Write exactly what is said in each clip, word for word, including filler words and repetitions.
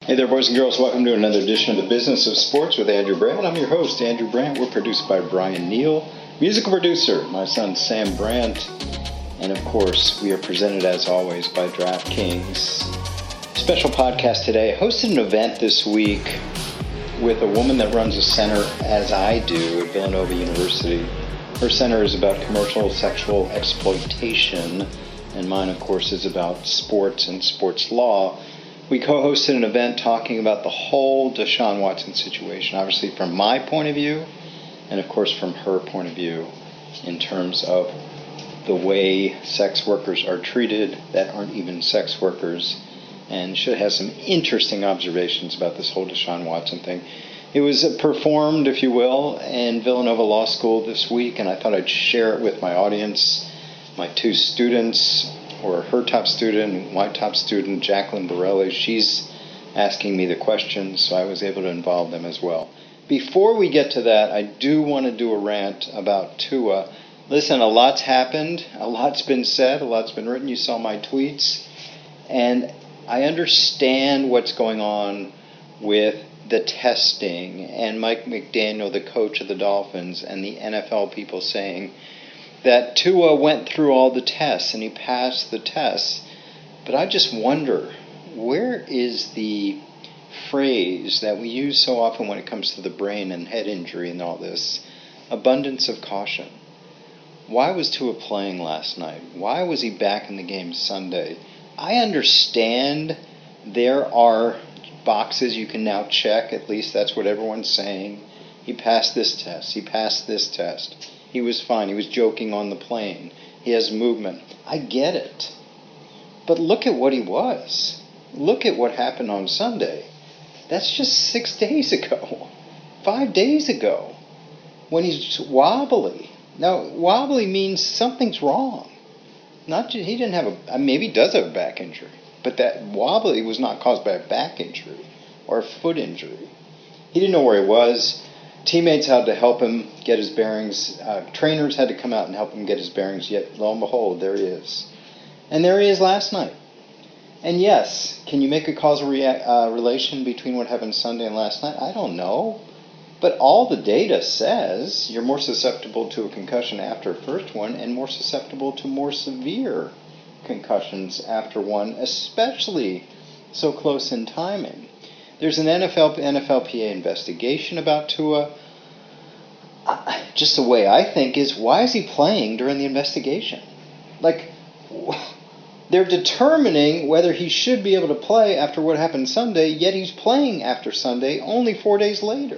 Hey there, boys and girls. Welcome to another edition of the Business of Sports with Andrew Brandt. I'm your host, Andrew Brandt. We're produced by Brian Neal, musical producer, my son Sam Brandt, and of course, we are presented as always by DraftKings. Special podcast today. I hosted an event this week with a woman that runs a center, as I do, at Villanova University. Her center is about commercial sexual exploitation, and mine, of course, is about sports and sports law. We co-hosted an event talking about the whole Deshaun Watson situation, obviously from my point of view, and of course from her point of view, in terms of the way sex workers are treated that aren't even sex workers, and she has some interesting observations about this whole Deshaun Watson thing. It was performed, if you will, in Villanova Law School this week, and I thought I'd share it with my audience, my two students, or her top student, my top student, Jacqueline Borelli. She's asking me the questions, so I was able to involve them as well. Before we get to that, I do want to do a rant about Tua. Listen, a lot's happened, a lot's been said, a lot's been written. You saw my tweets, and I understand what's going on with the testing, and Mike McDaniel, the coach of the Dolphins, and the N F L people saying that Tua went through all the tests and he passed the tests. But I just wonder, where is the phrase that we use so often when it comes to the brain and head injury and all this? Abundance of caution. Why was Tua playing last night? Why was he back in the game Sunday? I understand there are boxes you can now check, at least that's what everyone's saying. He passed this test, he passed this test. He was fine. He was joking on the plane. He has movement. I get it. But look at what he was. Look at what happened on Sunday. That's just six days ago. Five days ago. When he's wobbly. Now, wobbly means something's wrong. Not just, he didn't have a, maybe he does have a back injury. But that wobbly was not caused by a back injury or a foot injury. He didn't know where he was. Teammates had to help him get his bearings. Uh, trainers had to come out and help him get his bearings. Yet, lo and behold, there he is. And there he is last night. And yes, can you make a causal rea- uh, relation between what happened Sunday and last night? I don't know. But all the data says you're more susceptible to a concussion after a first one and more susceptible to more severe concussions after one, especially so close in timing. There's an N F L N F L P A investigation about Tua. Uh, just the way I think is, why is he playing during the investigation? Like, they're determining whether he should be able to play after what happened Sunday, yet he's playing after Sunday only four days later.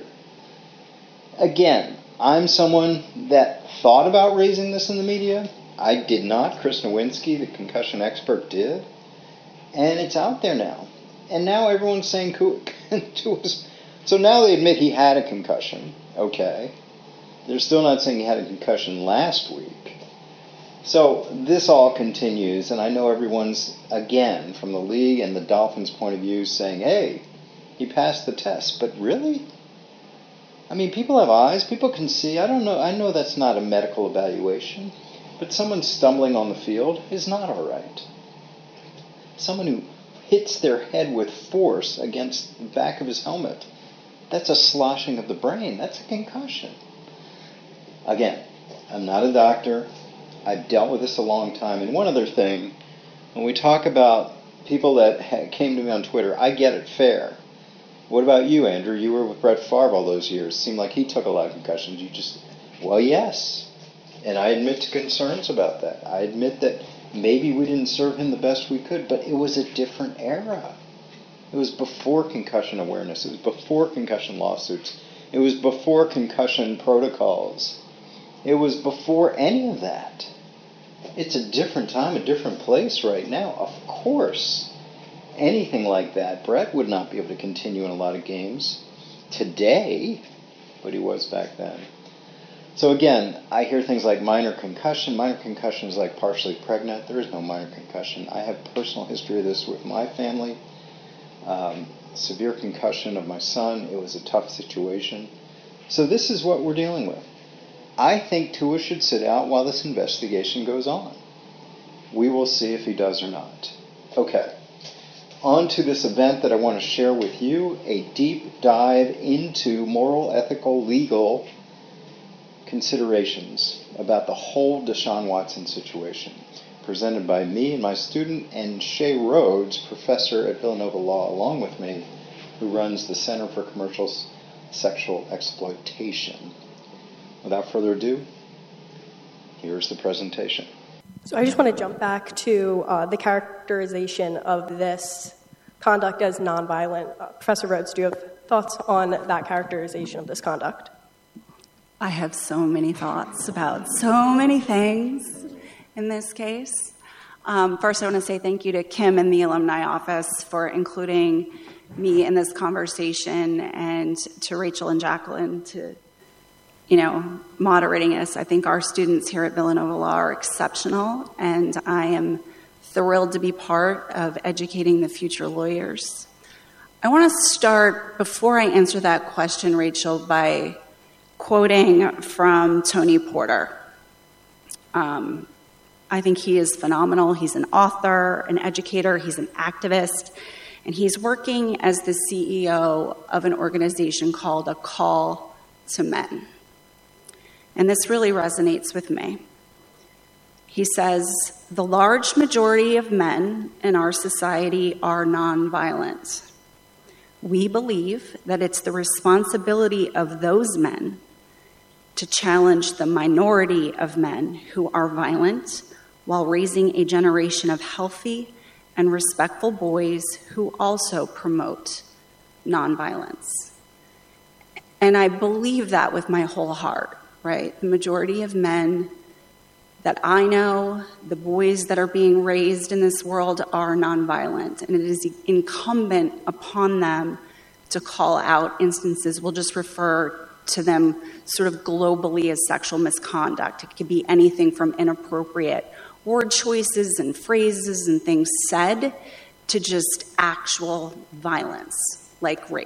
Again, I'm someone that thought about raising this in the media. I did not. Chris Nowinski, the concussion expert, did. And it's out there now. And now everyone's saying Tua's. So now they admit he had a concussion. Okay. They're still not saying he had a concussion last week. So this all continues, and I know everyone's, again, from the league and the Dolphins' point of view, saying, hey, he passed the test. But really? I mean, people have eyes. People can see. I don't know. I know that's not a medical evaluation. But someone stumbling on the field is not all right. Someone who hits their head with force against the back of his helmet, that's a sloshing of the brain. That's a concussion. Again, I'm not a doctor. I've dealt with this a long time. And one other thing, when we talk about people that ha- came to me on Twitter, I get it, fair. What about you, Andrew? You were with Brett Favre all those years. It seemed like he took a lot of concussions. You just, well, yes. And I admit to concerns about that. I admit that maybe we didn't serve him the best we could, but it was a different era. It was before concussion awareness. It was before concussion lawsuits. It was before concussion protocols. It was before any of that. It's a different time, a different place right now. Of course, anything like that, Brett would not be able to continue in a lot of games today, but he was back then. So again, I hear things like minor concussion. Minor concussion is like partially pregnant. There is no minor concussion. I have personal history of this with my family. Um, severe concussion of my son. It was a tough situation. So this is what we're dealing with. I think Tua should sit out while this investigation goes on. We will see if he does or not. Okay. on to this event that I want to share with you, a deep dive into moral, ethical, legal considerations about the whole Deshaun Watson situation, presented by me and my student, and Shay Rhodes, professor at Villanova Law, along with me, who runs the Center for Commercial Sexual Exploitation. Without further ado, here's the presentation. So I just want to jump back to uh, the characterization of this conduct as nonviolent. Uh, Professor Rhodes, do you have thoughts on that characterization of this conduct? I have so many thoughts about so many things in this case. Um, first, I want to say thank you to Kim and the Alumni Office for including me in this conversation, and to Rachel and Jacqueline to you know, moderating us. I think our students here at Villanova Law are exceptional, and I am thrilled to be part of educating the future lawyers. I want to start, before I answer that question, Rachel, by quoting from Tony Porter. Um, I think he is phenomenal. He's an author, an educator, he's an activist, and he's working as the C E O of an organization called A Call to Men. And this really resonates with me. He says, the large majority of men in our society are nonviolent. We believe that it's the responsibility of those men to challenge the minority of men who are violent while raising a generation of healthy and respectful boys who also promote nonviolence. And I believe that with my whole heart. Right? The majority of men that I know, the boys that are being raised in this world, are nonviolent. And it is incumbent upon them to call out instances. We'll just refer to them sort of globally as sexual misconduct. It could be anything from inappropriate word choices and phrases and things said to just actual violence, like rape.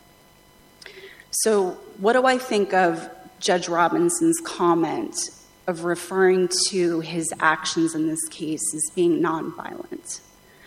So what do I think of Judge Robinson's comment of referring to his actions in this case as being nonviolent?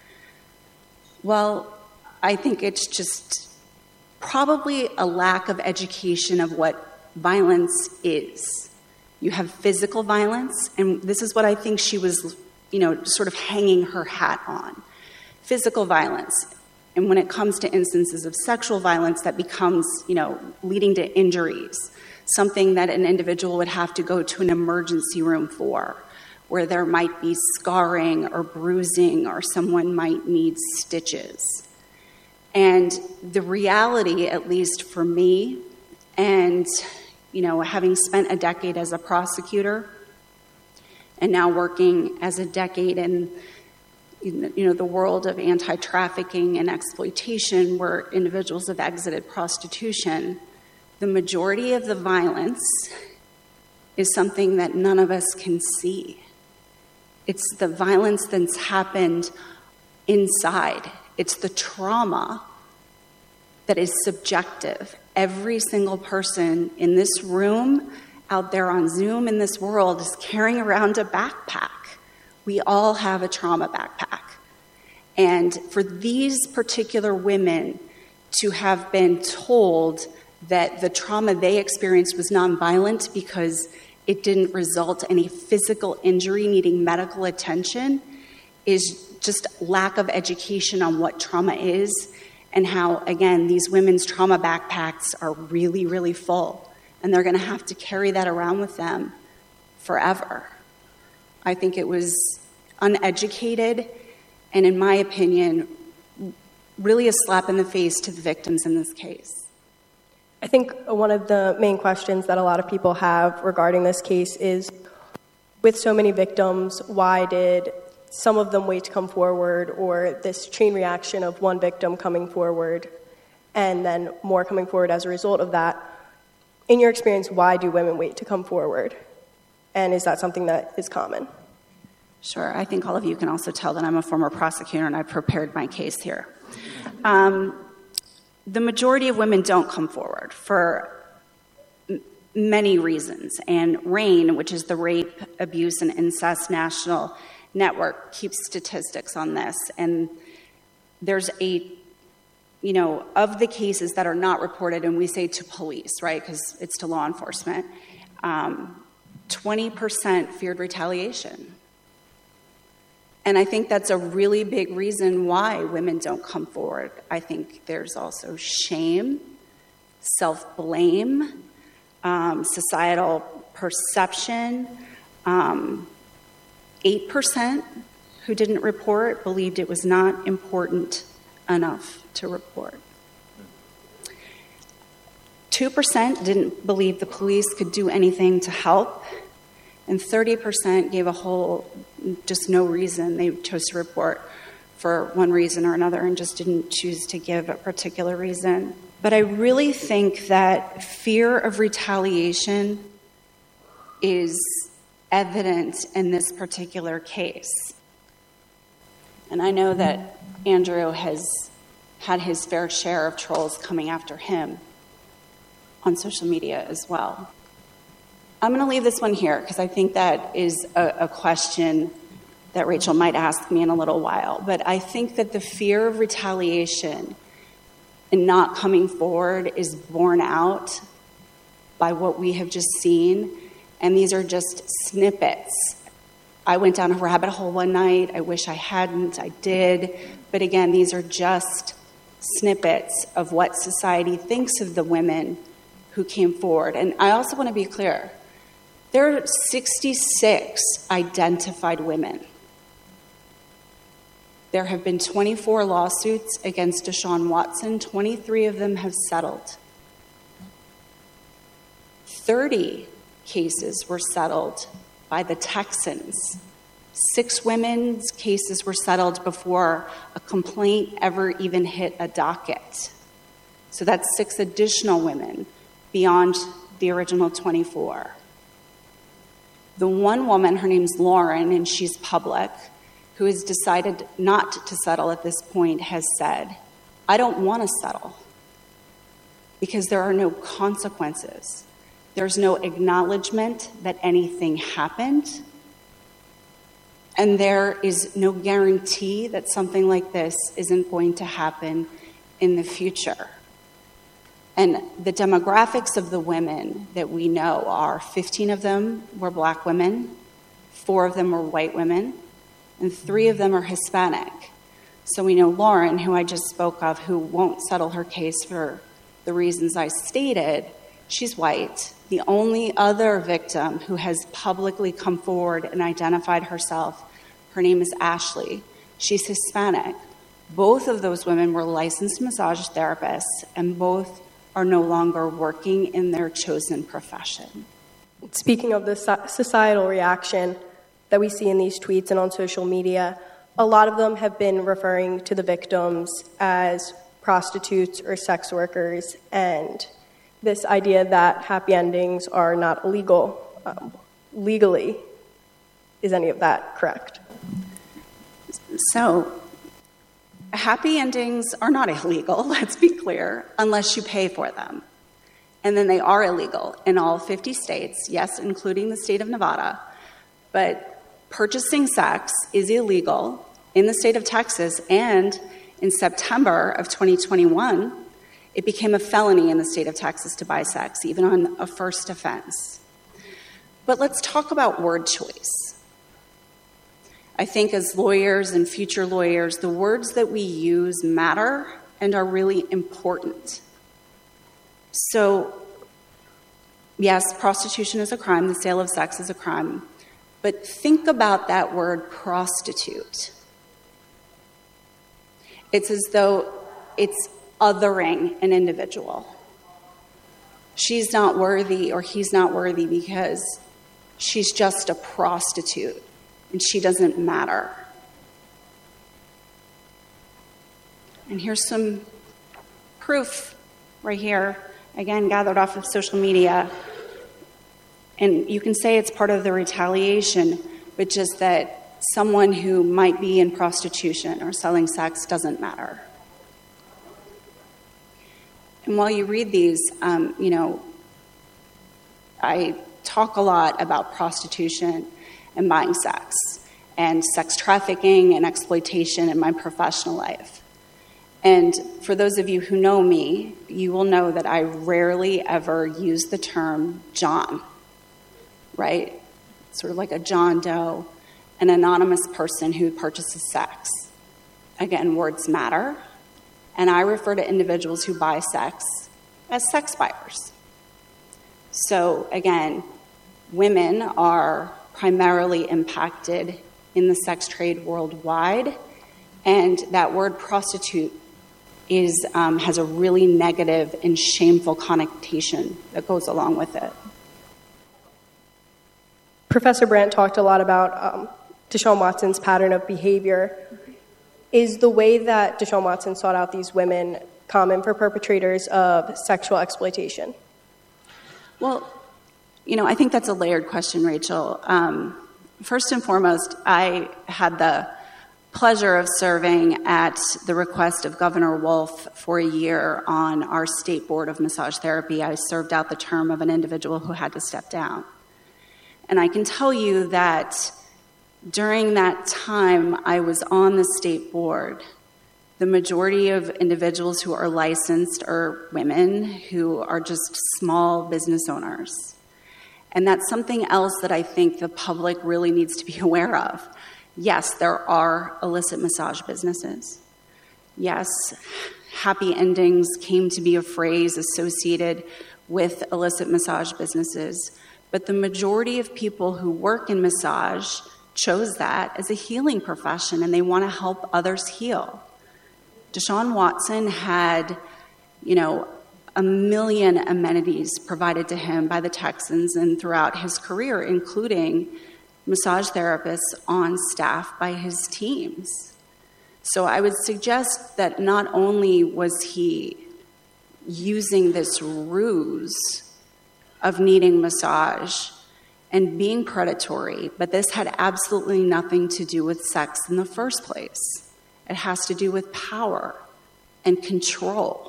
Well, I think it's just probably a lack of education of what violence is. You have physical violence, and this is what I think she was, you know, sort of hanging her hat on. Physical violence. And when it comes to instances of sexual violence, that becomes, you know, leading to injuries. Something that an individual would have to go to an emergency room for, where there might be scarring or bruising, or someone might need stitches. And the reality, at least for me, and, you know, having spent a decade as a prosecutor and now working as a decade in, you know, the world of anti-trafficking and exploitation, where individuals have exited prostitution, the majority of the violence is something that none of us can see. It's the violence that's happened inside. It's the trauma that is subjective. Every single person in this room, out there on Zoom in this world, is carrying around a backpack. We all have a trauma backpack. And for these particular women to have been told that the trauma they experienced was nonviolent because it didn't result in a physical injury needing medical attention is just lack of education on what trauma is, and how, again, these women's trauma backpacks are really, really full, and they're going to have to carry that around with them forever. I think it was uneducated, and in my opinion, really a slap in the face to the victims in this case. I think one of the main questions that a lot of people have regarding this case is, with so many victims, why did some of them wait to come forward, or this chain reaction of one victim coming forward and then more coming forward as a result of that? In your experience, why do women wait to come forward? And is that something that is common? Sure. I think all of you can also tell that I'm a former prosecutor and I prepared my case here. Um, the majority of women don't come forward for m- many reasons. And RAINN, which is the Rape, Abuse, and Incest National Network, keeps statistics on this. And there's a, you know, of the cases that are not reported, and we say to police, right, because it's to law enforcement, um, twenty percent feared retaliation. And I think that's a really big reason why women don't come forward. I think there's also shame, self-blame, um, societal perception. Um, eight percent who didn't report believed it was not important enough to report. two percent didn't believe the police could do anything to help. And thirty percent gave a whole, just no reason. They chose to report for one reason or another and just didn't choose to give a particular reason. But I really think that fear of retaliation is evident in this particular case. And I know that Andrew has had his fair share of trolls coming after him on social media as well. I'm going to leave this one here because I think that is a, a question that Rachel might ask me in a little while. But I think that the fear of retaliation and not coming forward is borne out by what we have just seen. And these are just snippets. I went down a rabbit hole one night. I wish I hadn't. I did. But again, these are just snippets of what society thinks of the women who came forward. And I also want to be clear. There are sixty-six identified women. There have been twenty-four lawsuits against Deshaun Watson. twenty-three of them have settled. thirty cases were settled by the Texans. Six women's cases were settled before a complaint ever even hit a docket. So that's six additional women beyond the original twenty-four. The one woman, her name's Lauren, and she's public, who has decided not to settle at this point, has said, I don't want to settle because there are no consequences. There's no acknowledgement that anything happened. And there is no guarantee that something like this isn't going to happen in the future. And the demographics of the women that we know are fifteen of them were black women, four of them were white women, and three of them are Hispanic. So we know Lauren, who I just spoke of, who won't settle her case for the reasons I stated, she's white. The only other victim who has publicly come forward and identified herself, her name is Ashley. She's Hispanic. Both of those women were licensed massage therapists, and both are no longer working in their chosen profession. Speaking of the societal reaction that we see in these tweets and on social media, a lot of them have been referring to the victims as prostitutes or sex workers, and this idea that happy endings are not illegal um, legally. Is any of that correct? So, happy endings are not illegal, let's be clear, unless you pay for them. And then they are illegal in all fifty states, yes, including the state of Nevada. But purchasing sex is illegal in the state of Texas, and in September of twenty twenty-one, it became a felony in the state of Texas to buy sex, even on a first offense. But let's talk about word choice. I think as lawyers and future lawyers, the words that we use matter and are really important. So, yes, prostitution is a crime, the sale of sex is a crime, but think about that word prostitute. It's as though it's othering an individual. She's not worthy or he's not worthy because she's just a prostitute and she doesn't matter. And here's some proof right here, again, gathered off of social media. And you can say it's part of the retaliation, but just that someone who might be in prostitution or selling sex doesn't matter. And while you read these, um, you know, I talk a lot about prostitution and buying sex and sex trafficking and exploitation in my professional life. And for those of you who know me, you will know that I rarely ever use the term John, right? Sort of like a John Doe, an anonymous person who purchases sex. Again, words matter. And I refer to individuals who buy sex as sex buyers. So again, women are primarily impacted in the sex trade worldwide, and that word prostitute is um, has a really negative and shameful connotation that goes along with it. Professor Brandt talked a lot about um, Deshaun Watson's pattern of behavior. Is the way that Deshaun Watson sought out these women common for perpetrators of sexual exploitation? Well, you know, I think that's a layered question, Rachel. Um, first and foremost, I had the pleasure of serving at the request of Governor Wolf for a year on our state board of massage therapy. I served out the term of an individual who had to step down. And I can tell you that during that time I was on the state board, the majority of individuals who are licensed are women who are just small business owners. And that's something else that I think the public really needs to be aware of. Yes, there are illicit massage businesses. Yes, happy endings came to be a phrase associated with illicit massage businesses. But the majority of people who work in massage chose that as a healing profession, and they want to help others heal. Deshaun Watson had, you know, a million amenities provided to him by the Texans and throughout his career, including massage therapists on staff by his teams. So I would suggest that not only was he using this ruse of needing massage and being predatory, but this had absolutely nothing to do with sex in the first place. It has to do with power and control.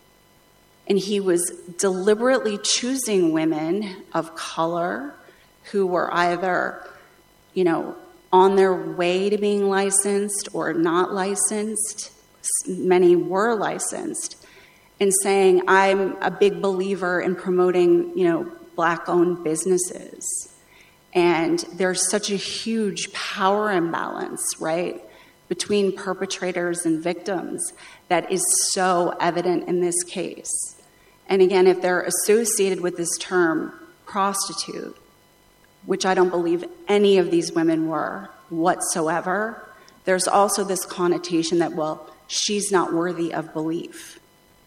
And he was deliberately choosing women of color who were either, you know, on their way to being licensed or not licensed. Many were licensed, and saying, I'm a big believer in promoting, you know, Black-owned businesses. And there's such a huge power imbalance, right, between perpetrators and victims that is so evident in this case. And again, if they're associated with this term, prostitute, which I don't believe any of these women were whatsoever, there's also this connotation that, well, she's not worthy of belief.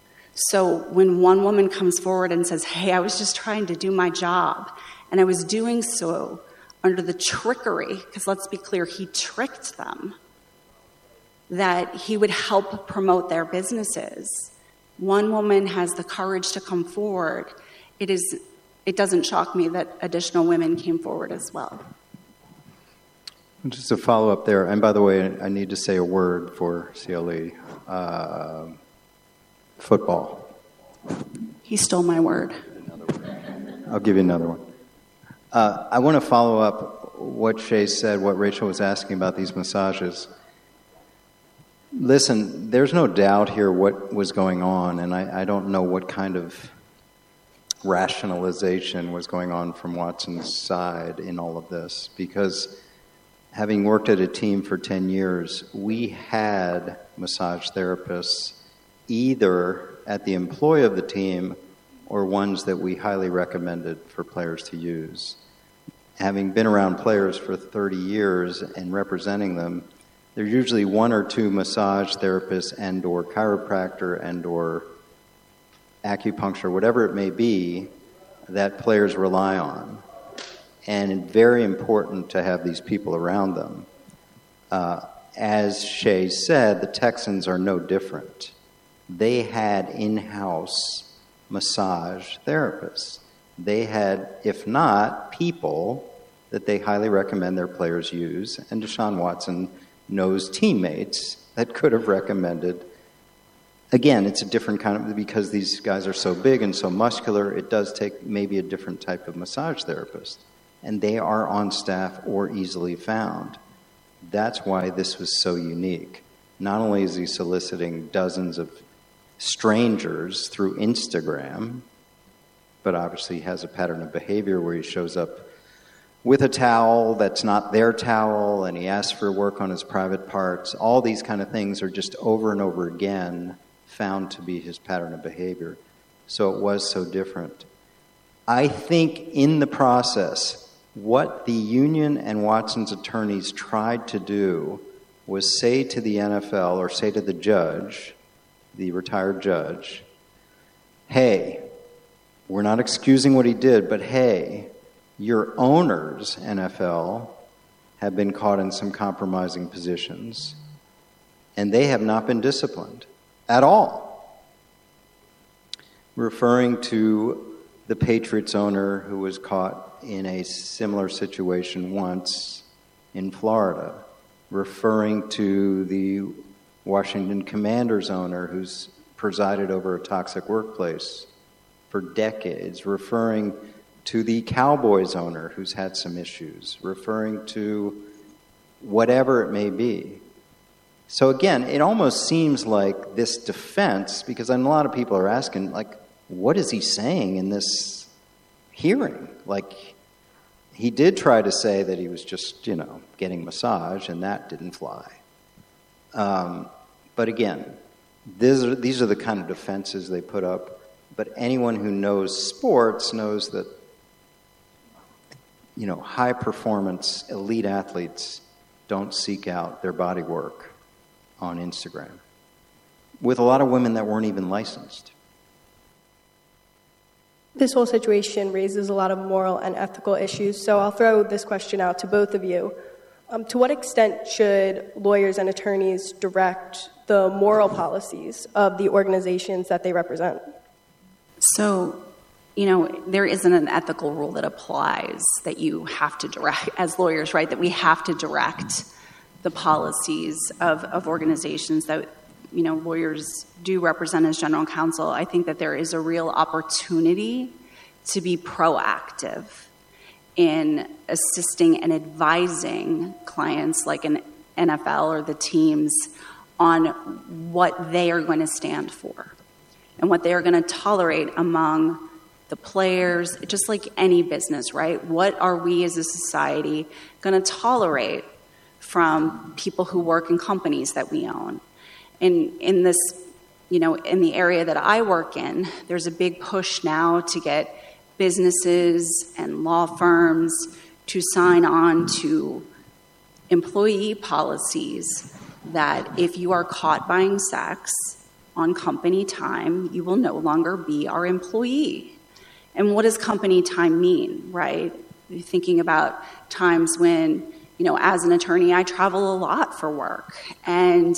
So when one woman comes forward and says, hey, I was just trying to do my job, and I was doing so under the trickery, because let's be clear, he tricked them, that he would help promote their businesses. One woman has the courage to come forward. It is, it doesn't shock me that additional women came forward as well. Just a follow-up there, and by the way, I need to say a word for C L E. Uh, football. He stole my word. I'll give you another one. Uh, I want to follow up what Shay said, what Rachel was asking about these massages. Listen, there's no doubt here what was going on, and I, I don't know what kind of rationalization was going on from Watson's side in all of this, because having worked at a team for ten years, we had massage therapists either at the employ of the team or ones that we highly recommended for players to use. Having been around players for thirty years and representing them, there's usually one or two massage therapists and or chiropractor and or acupuncture, whatever it may be, that players rely on. And it's very important to have these people around them. Uh, as Shay said, the Texans are no different. They had in-house massage therapists. They had, if not, people that they highly recommend their players use, and Deshaun Watson knows teammates that could have recommended. Again, it's a different kind of, because these guys are so big and so muscular, it does take maybe a different type of massage therapist. And they are on staff or easily found. That's why this was so unique. not only is he soliciting dozens of strangers through Instagram, but obviously he has a pattern of behavior where he shows up with a towel that's not their towel, and he asks for work on his private parts. All these kind of things are just over and over again found to be his pattern of behavior. So it was so different. I think in the process, what the union and Watson's attorneys tried to do was say to the N F L, or say to the judge, the retired judge, hey, we're not excusing what he did, but hey, your owners, N F L, have been caught in some compromising positions, and they have not been disciplined at all. Referring to the Patriots owner who was caught in a similar situation once in Florida. Referring to the Washington Commanders owner who's presided over a toxic workplace for decades. Referring to the Cowboys owner who's had some issues. Referring to whatever it may be. So again, it almost seems like this defense, because a lot of people are asking, like, what is he saying in this hearing? Like, he did try to say that he was just, you know, getting massage, and that didn't fly. Um, but again, these are, these are the kind of defenses they put up. But anyone who knows sports knows that, you know, high-performance elite athletes don't seek out their body work on Instagram, with a lot of women that weren't even licensed. This whole situation raises a lot of moral and ethical issues, so I'll throw this question out to both of you. Um, to what extent should lawyers and attorneys direct the moral policies of the organizations that they represent? So, you know, there isn't an ethical rule that applies that you have to direct, as lawyers, right, that we have to direct the policies of, of organizations that, you know, lawyers do represent as general counsel. I think that there is a real opportunity to be proactive in assisting and advising clients like an N F L or the teams on what they are going to stand for and what they are going to tolerate among the players, just like any business, right? What are we as a society going to tolerate from people who work in companies that we own? And in this, you know, in the area that I work in, there's a big push now to get businesses and law firms to sign on to employee policies that if you are caught buying sex on company time, you will no longer be our employee. And what does company time mean, right? You're thinking about times when, you know, as an attorney, I travel a lot for work, and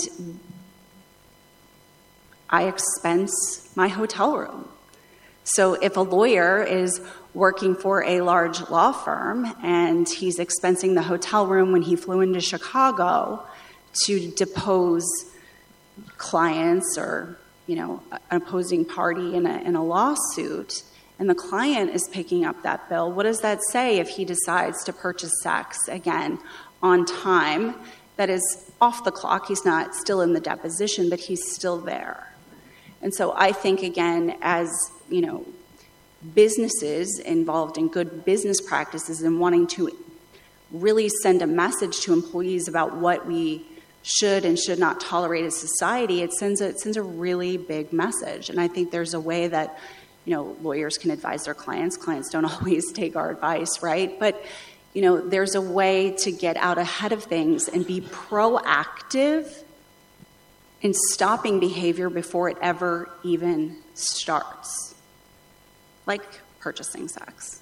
I expense my hotel room. So if a lawyer is working for a large law firm and he's expensing the hotel room when he flew into Chicago to depose clients or, you know, an opposing party in a, in a lawsuit, and the client is picking up that bill, what does that say if he decides to purchase sex, again, on time, that is off the clock? He's not still in the deposition, but he's still there. And so I think, again, as, you know, businesses involved in good business practices and wanting to really send a message to employees about what we should and should not tolerate as society, it sends a, it sends a really big message. And I think there's a way that, you know, lawyers can advise their clients. Clients don't always take our advice, right? But, you know, there's a way to get out ahead of things and be proactive in stopping behavior before it ever even starts, like purchasing sex.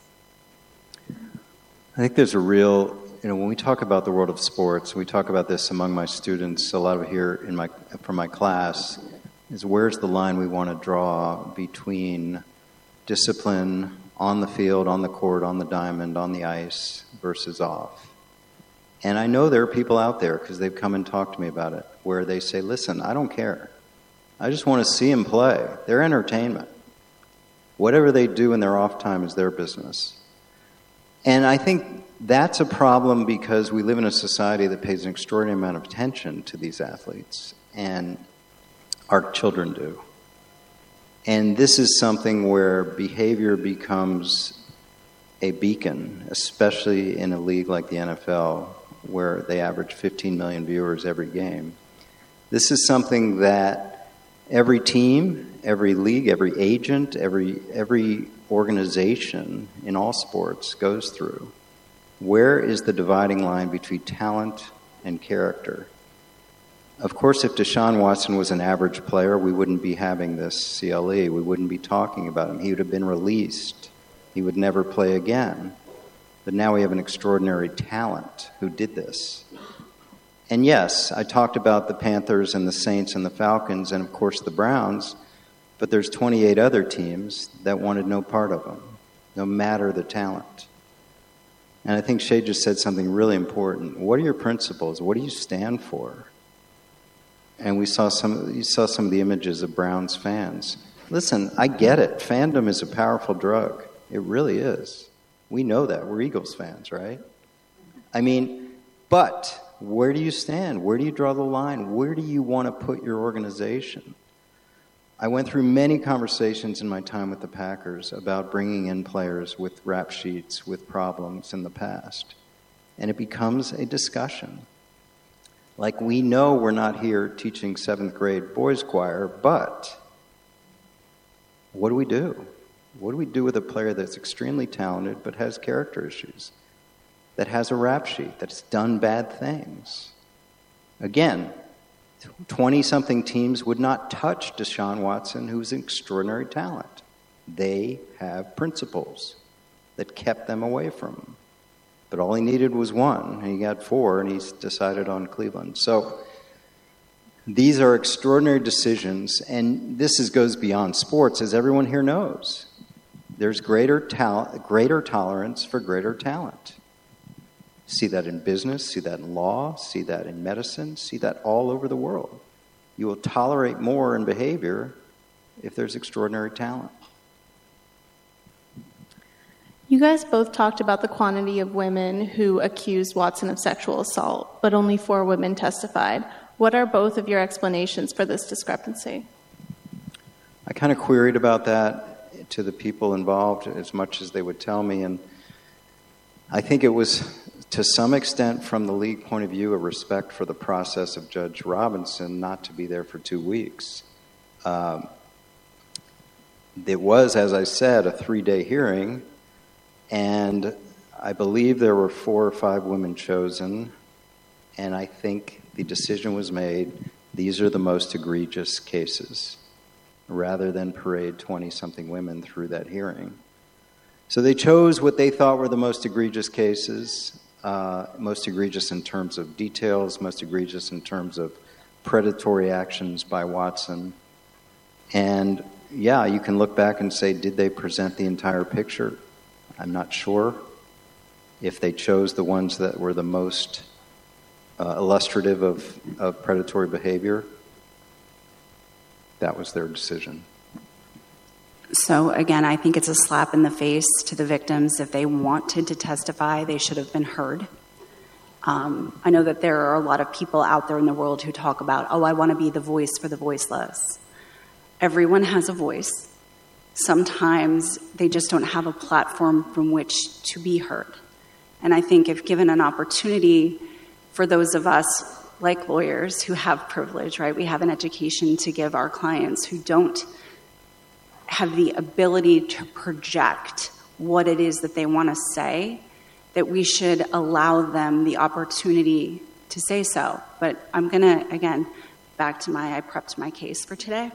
I think there's a real, you know, when we talk about the world of sports, we talk about this among my students, a lot of it here in my, from my class, is where's the line we want to draw between discipline on the field, on the court, on the diamond, on the ice, versus off. And I know there are people out there, because they've come and talked to me about it, where they say, listen, I don't care. I just want to see them play. They're entertainment. Whatever they do in their off time is their business. And I think that's a problem because we live in a society that pays an extraordinary amount of attention to these athletes. and our children do. And this is something where behavior becomes a beacon, especially in a league like the N F L, where they average fifteen million viewers every game. This is something that every team, every league, every agent, every every organization in all sports goes through. Where is the dividing line between talent and character? Of course, if Deshaun Watson was an average player, we wouldn't be having this C L E. We wouldn't be talking about him. He would have been released. He would never play again. But now we have an extraordinary talent who did this. And yes, I talked about the Panthers and the Saints and the Falcons and, of course, the Browns, but there's twenty-eight other teams that wanted no part of him, no matter the talent. And I think Shay just said something really important. What are your principles? What do you stand for? And we saw some, you saw some of the images of Browns fans. Listen, I get it. Fandom is a powerful drug. It really is. We know that. We're Eagles fans, right? I mean, but where do you stand? Where do you draw the line? Where do you want to put your organization? I went through many conversations in my time with the Packers about bringing in players with rap sheets, with problems in the past. And it becomes a discussion. Like, we know we're not here teaching seventh grade boys choir, but what do we do? What do we do with a player that's extremely talented but has character issues, that has a rap sheet, that's done bad things? Again, twenty-something teams would not touch Deshaun Watson, who's an extraordinary talent. They have principles that kept them away from him. But all he needed was one, and he got four, and he's decided on Cleveland. So these are extraordinary decisions, and this is, goes beyond sports, as everyone here knows. There's greater talent, greater tolerance for greater talent. See that in business, see that in law, see that in medicine, see that all over the world. You will tolerate more in behavior if there's extraordinary talent. You guys both talked about the quantity of women who accused Watson of sexual assault, but only four women testified. What are both of your explanations for this discrepancy? I kind of queried about that to the people involved as much as they would tell me, and I think it was, to some extent, from the league point of view, a respect for the process of Judge Robinson not to be there for two weeks. Um, it was, as I said, a three-day hearing, and I believe there were four or five women chosen, and I think the decision was made, these are the most egregious cases, rather than parade twenty-something women through that hearing. So they chose what they thought were the most egregious cases, uh, most egregious in terms of details, most egregious in terms of predatory actions by Watson. And yeah, you can look back and say, did they present the entire picture? I'm not sure. If they chose the ones that were the most uh, illustrative of, of predatory behavior, that was their decision. So again, I think it's a slap in the face to the victims. If they wanted to testify, they should have been heard. Um, I know that there are a lot of people out there in the world who talk about, oh, I want to be the voice for the voiceless. Everyone has a voice. Sometimes they just don't have a platform from which to be heard. And I think if given an opportunity for those of us like lawyers who have privilege, right, we have an education to give our clients who don't have the ability to project what it is that they want to say, that we should allow them the opportunity to say so. But I'm going to, again, back to my, I prepped my case for today.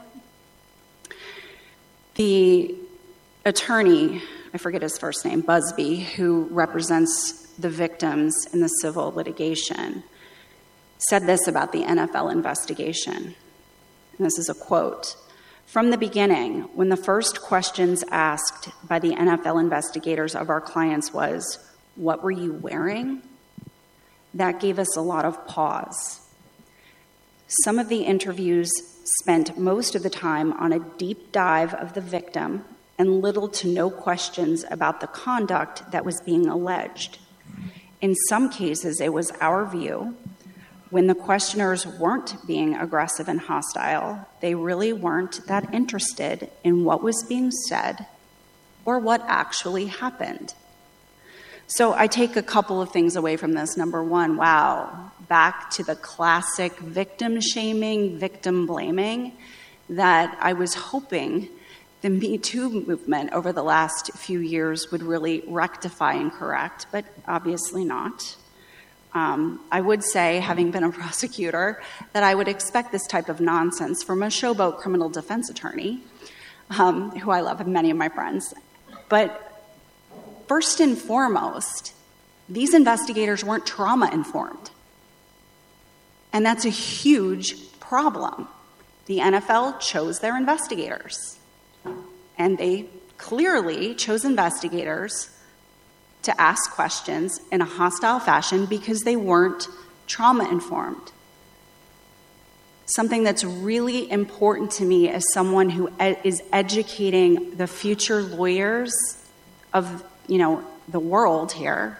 The attorney, I forget his first name, Busby, who represents the victims in the civil litigation, said this about the N F L investigation. And this is a quote. From the beginning, when the first questions asked by the N F L investigators of our clients was, what were you wearing? That gave us a lot of pause. Some of the interviews spent most of the time on a deep dive of the victim and little to no questions about the conduct that was being alleged. In some cases, it was our view, when the questioners weren't being aggressive and hostile, they really weren't that interested in what was being said or what actually happened. So I take a couple of things away from this. Number one, wow, back to the classic victim shaming, victim blaming that I was hoping the Me Too movement over the last few years would really rectify and correct, but obviously not. Um, I would say, having been a prosecutor, that I would expect this type of nonsense from a showboat criminal defense attorney, um, who I love, and many of my friends. But first and foremost, these investigators weren't trauma-informed. And that's a huge problem. The N F L chose their investigators. And they clearly chose investigators to ask questions in a hostile fashion because they weren't trauma-informed. Something that's really important to me as someone who ed- is educating the future lawyers of, you know, the world here,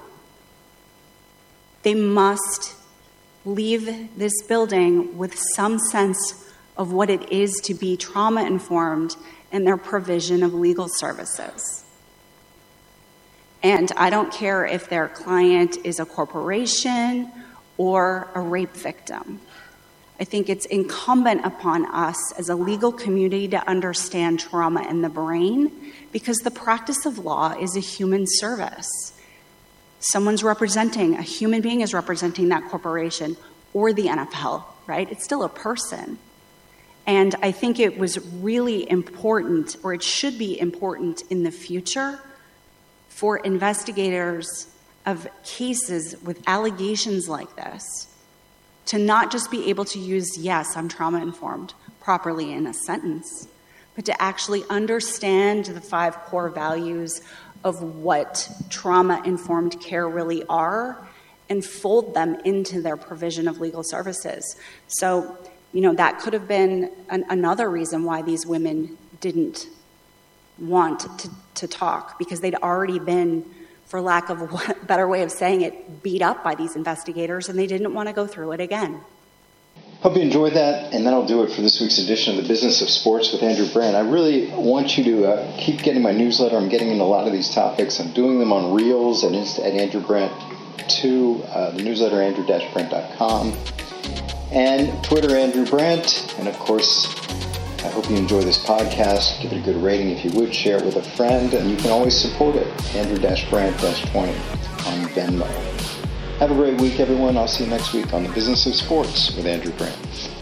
they must leave this building with some sense of what it is to be trauma-informed in their provision of legal services. And I don't care if their client is a corporation or a rape victim. I think it's incumbent upon us as a legal community to understand trauma in the brain, because the practice of law is a human service. Someone's representing, a human being is representing that corporation or the N F L, right? It's still a person. And I think it was really important, or it should be important in the future, for investigators of cases with allegations like this to not just be able to use, yes, I'm trauma-informed, properly in a sentence, but to actually understand the five core values of what trauma-informed care really are and fold them into their provision of legal services. So, you know, that could have been an, another reason why these women didn't want to, to talk, because they'd already been, for lack of a better way of saying it, beat up by these investigators, and they didn't want to go through it again. Hope you enjoyed that, and that'll do it for this week's edition of The Business of Sports with Andrew Brandt. I really want you to uh, keep getting my newsletter. I'm getting into a lot of these topics. I'm doing them on Reels and Insta at Andrew Brandt two, uh, the newsletter andrew dash brandt dot com, and Twitter Andrew Brandt, and of course, I hope you enjoy this podcast. Give it a good rating if you would. Share it with a friend, and you can always support it. Andrew Brandt twenty on Venmo. Have a great week, everyone. I'll see you next week on The Business of Sports with Andrew Brandt.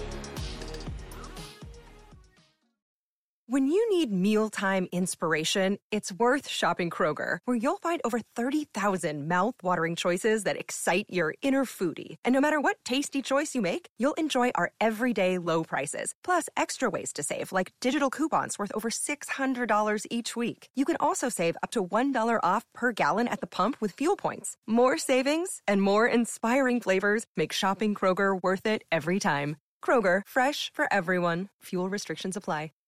When you need mealtime inspiration, it's worth shopping Kroger, where you'll find over thirty thousand mouth-watering choices that excite your inner foodie. And no matter what tasty choice you make, you'll enjoy our everyday low prices, plus extra ways to save, like digital coupons worth over six hundred dollars each week. You can also save up to one dollar off per gallon at the pump with fuel points. More savings and more inspiring flavors make shopping Kroger worth it every time. Kroger, fresh for everyone. Fuel restrictions apply.